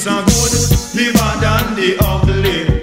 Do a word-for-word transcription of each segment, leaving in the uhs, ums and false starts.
this a good, the bad and the ugly.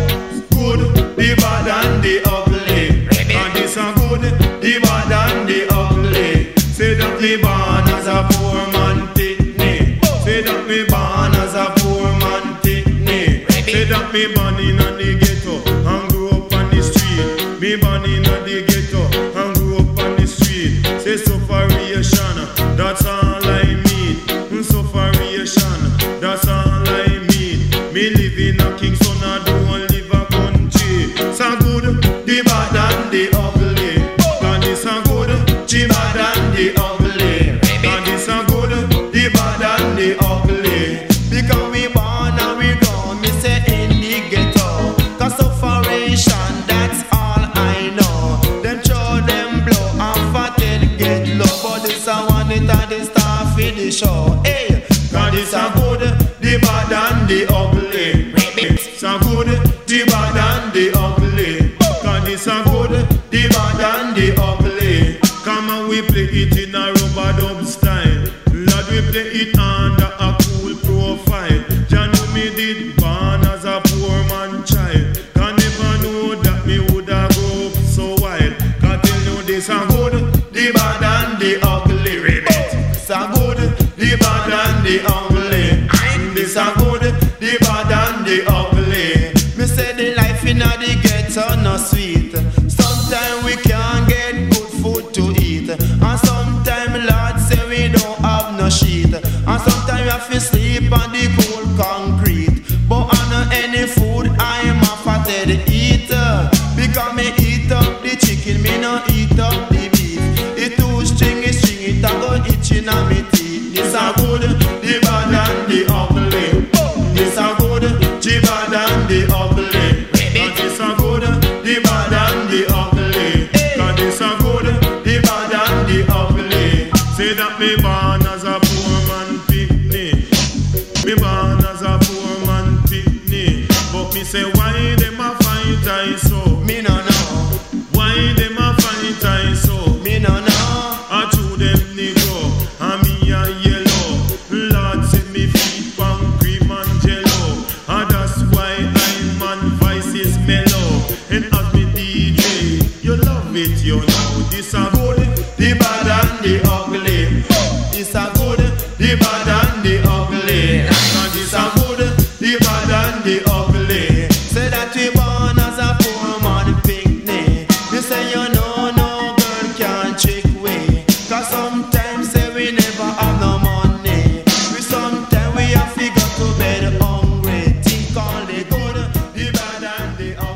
Good, the bad and the ugly. And this a good, the bad and the ugly. Say that me born as a poor man pitney. Say that me born as a poor man pitney. Say that me born in the ghetto and grew up on the street. Me born in the ghetto and grew up on the street. Say sufferation, that's all I need. Sufferation, that's all I need. Me live in a Kingston, I don't live a country. So good, the bad and the ugly. And it's a good, the bad and the ugly. And it's a good, the bad and the ugly. Because we born and we grown, me say in the ghetto. Cause sufferation, that's all I know. Them throw them blow and fat and get low. But this a one it and the star for the show. Hey, cause it's a good, the bad and the ugly. It's a good, the bad and the ugly. Cause it's a good, the bad and the ugly. Come on, we play it in a rubber dub style. Lord, we play it under a cool profile. Jah know me did born as a poor man child. Can never know that me woulda grow up so wild. Cause tell you this a good, the bad and the ugly. It's a good, the bad and the ugly. This a good, the bad and the ugly. Me say the life in the ghetto no sweet. Sometimes we can't get good food to eat, and sometimes Lord say we don't have no sheet, and sometimes we have to sleep on the cold concrete. But on any food I am a fatted eater, because me eat up the chicken, me no eat up the beef. It too stringy, stringy, it a go itching on me teeth. This a good, the bad and the ugly. This a good, the bad and the ugly. And this a good, the bad and the ugly. Cause this a good, the bad and the ugly. Say that me born as a poor man pitney. Me born as a poor man pitney. But me say why them a fight I so? Me no know. Why them a fight I so? Me no know. I chew them nigga, and me a yellow. Lord set me feet pan cream and jello, and that's why I'm man voice is mellow. And as me D J, you love it, you know. This a good, the bad and the ugly. This a good, the bad and the ugly. And this a good, the bad and the ugly. Say that we born as a poor man picnic. You say you know no girl can trick we. Cause sometimes say we never have no money. We sometimes we have to go to bed hungry. Think all the good, the bad and the ugly.